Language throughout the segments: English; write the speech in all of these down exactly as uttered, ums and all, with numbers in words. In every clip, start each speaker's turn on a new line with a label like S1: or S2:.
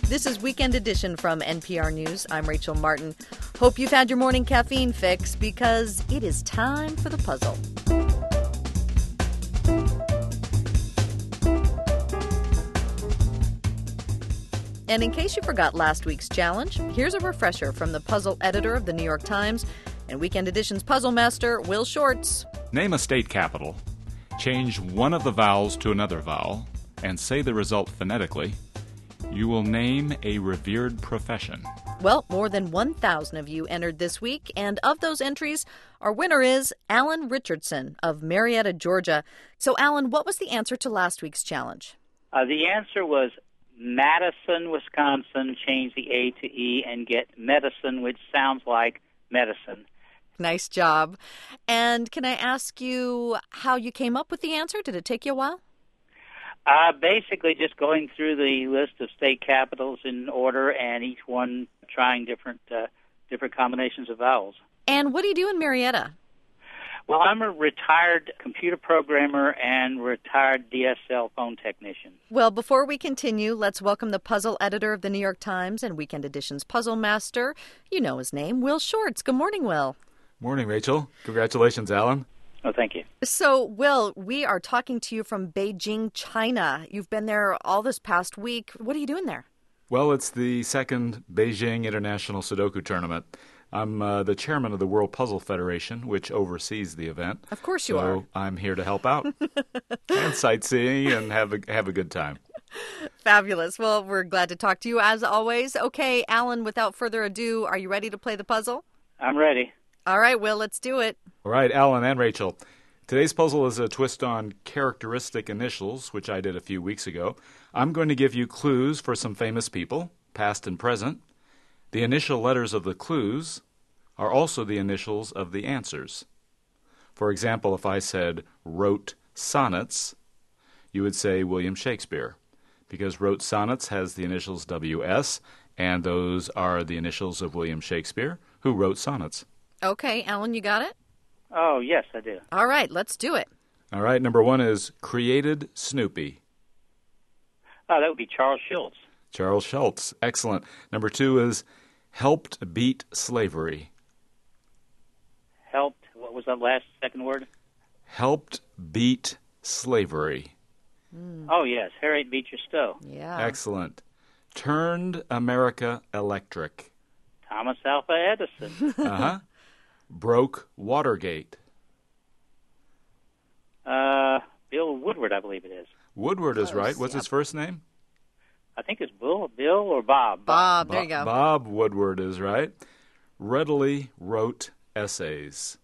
S1: This is Weekend Edition from N P R News. I'm Rachel Martin. Hope you've had your morning caffeine fix because it is time for the puzzle. And in case you forgot last week's challenge, here's a refresher from the puzzle editor of the New York Times and Weekend Edition's puzzle master, Will Shortz.
S2: Name a state capital, change one of the vowels to another vowel, and say the result phonetically. You will name a revered profession.
S1: Well, more than one thousand of you entered this week, and of those entries, our winner is Alan Richardson of Marietta, Georgia. So, Alan, what was the answer to last week's challenge?
S3: Uh, the answer was Madison, Wisconsin. Change the A to E and get medicine, which sounds like medicine.
S1: Nice job. And can I ask you how you came up with the answer? Did it take you a while?
S3: Uh, basically, just going through the list of state capitals in order, and each one trying different uh, different combinations of vowels.
S1: And what do you do in Marietta?
S3: Well, I'm a retired computer programmer and retired D S L phone technician.
S1: Well, before we continue, let's welcome the puzzle editor of the New York Times and Weekend Edition's puzzle master. You know his name, Will Shortz. Good morning, Will.
S2: Morning, Rachel. Congratulations, Alan.
S3: Oh, thank you.
S1: So, Will, we are talking to you from Beijing, China. You've been there all this past week. What are you doing there?
S2: Well, it's the second Beijing International Sudoku Tournament. I'm uh, the chairman of the World Puzzle Federation, which oversees the event.
S1: Of course you
S2: so
S1: are.
S2: So I'm here to help out and sightseeing and have a, have a good time.
S1: Fabulous. Well, we're glad to talk to you as always. Okay, Alan, without further ado, are you ready to play the puzzle?
S3: I'm ready.
S1: All right, Will, let's do it.
S2: All right, Alan and Rachel. Today's puzzle is a twist on characteristic initials, which I did a few weeks ago. I'm going to give you clues for some famous people, past and present. The initial letters of the clues are also the initials of the answers. For example, if I said wrote sonnets, you would say William Shakespeare, because wrote sonnets has the initials W S, and those are the initials of William Shakespeare, who wrote sonnets.
S1: Okay, Alan, you got it?
S3: Oh, yes, I do.
S1: All right, let's do it.
S2: All right, number one is created Snoopy.
S3: Oh, that would be Charles Schultz.
S2: Charles Schultz. Excellent. Number two is helped beat slavery.
S3: Helped, what was that last second word?
S2: Helped beat slavery.
S1: Mm.
S3: Oh, yes, Harriet Beecher Stowe.
S1: Yeah.
S2: Excellent. Turned America electric.
S3: Thomas Alva Edison.
S2: Uh-huh. Broke Watergate.
S3: Uh, Bill Woodward, I believe it is.
S2: Woodward is
S1: Close,
S2: right. What's
S1: yep.
S2: his first name?
S3: I think it's Bill, Bill or Bob.
S1: Bob, there
S2: Bo-
S1: you go.
S2: Bob Woodward is right. Readily wrote essays.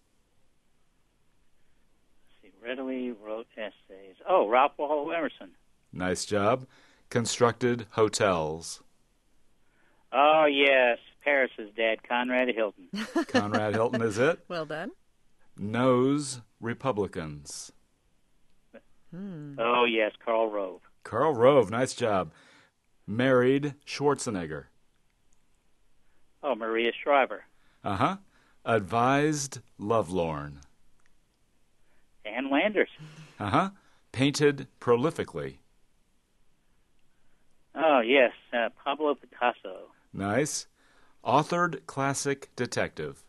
S3: Let's see, readily wrote essays. Oh, Ralph Waldo Emerson.
S2: Nice job. Constructed hotels.
S3: Oh, yes, Paris's dad, Conrad Hilton.
S2: Conrad Hilton is it.
S1: Well done.
S2: Knows Republicans.
S1: Hmm.
S3: Oh, yes, Karl Rove.
S2: Karl Rove, nice job. Married Schwarzenegger.
S3: Oh, Maria Shriver.
S2: Uh-huh. Advised lovelorn.
S3: Ann Landers.
S2: Uh-huh. Painted prolifically.
S3: Oh, yes, uh, Pablo Picasso.
S2: Nice. Authored classic detective.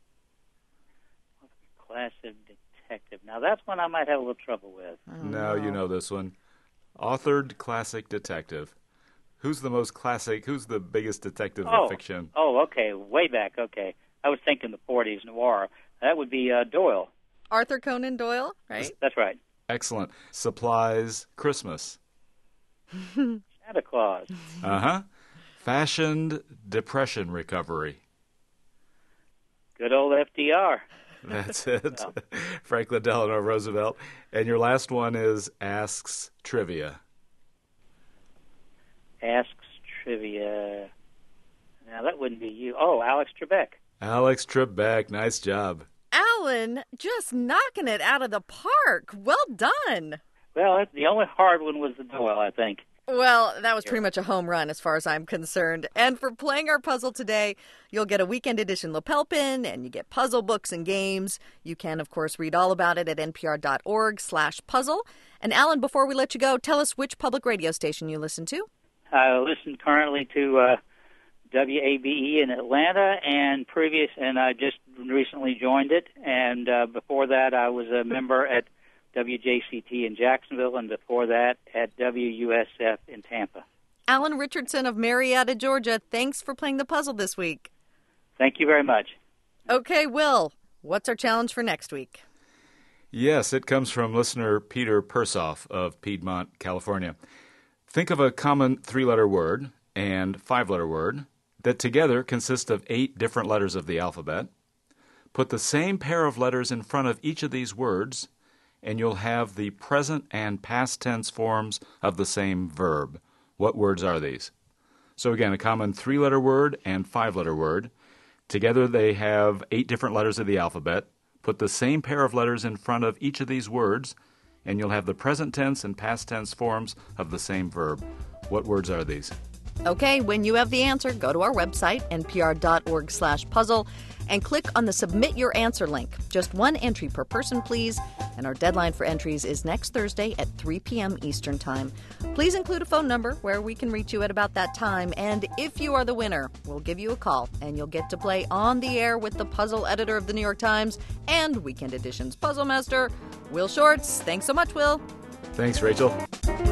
S3: Classic detective. Now, that's one I might have a little trouble with.
S2: No, you know this one. Authored classic detective. Who's the most classic, who's the biggest detective
S3: Oh,
S2: in fiction?
S3: oh, okay, way back, okay. I was thinking the forties noir. That would be uh, Doyle.
S1: Arthur Conan Doyle, right?
S3: That's right.
S2: Excellent. Supplies Christmas.
S3: Santa Claus.
S2: Uh-huh. Fashioned depression recovery.
S3: Good old F D R.
S2: That's it.
S3: Oh.
S2: Franklin Delano Roosevelt. And your last one is Asks Trivia.
S3: Asks Trivia. Now, that wouldn't be you. Oh, Alex Trebek.
S2: Alex Trebek, nice job.
S1: Alan, just knocking it out of the park. Well done.
S3: Well, the only hard one was the Doyle, I think.
S1: Well, that was pretty much a home run as far as I'm concerned. And for playing our puzzle today, you'll get a Weekend Edition lapel pin, and you get puzzle books and games. You can, of course, read all about it at npr.org slash puzzle. And Alan, before we let you go, tell us which public radio station you listen to.
S3: I listen currently to uh, W A B E in Atlanta, and previous, and I just recently joined it. And uh, before that, I was a member at W J C T in Jacksonville, and before that at W U S F in Tampa.
S1: Alan Richardson of Marietta, Georgia, thanks for playing the puzzle this week.
S3: Thank you very much.
S1: Okay, Will, what's our challenge for next week?
S2: Yes, it comes from listener Peter Persoff of Piedmont, California. Think of a common three-letter word and five-letter word that together consist of eight different letters of the alphabet. Put the same pair of letters in front of each of these words, and you'll have the present and past tense forms of the same verb. What words are these? So again, a common three-letter word and five-letter word. Together they have eight different letters of the alphabet. Put the same pair of letters in front of each of these words, and you'll have the present tense and past tense forms of the same verb. What words are these?
S1: Okay, when you have the answer, go to our website, n p r dot org slash puzzle, and click on the Submit Your Answer link. Just one entry per person, please. And our deadline for entries is next Thursday at three p.m. Eastern Time. Please include a phone number where we can reach you at about that time. And if you are the winner, we'll give you a call, and you'll get to play on the air with the puzzle editor of the New York Times and Weekend Edition's puzzle master, Will Shortz. Thanks so much, Will.
S2: Thanks, Rachel.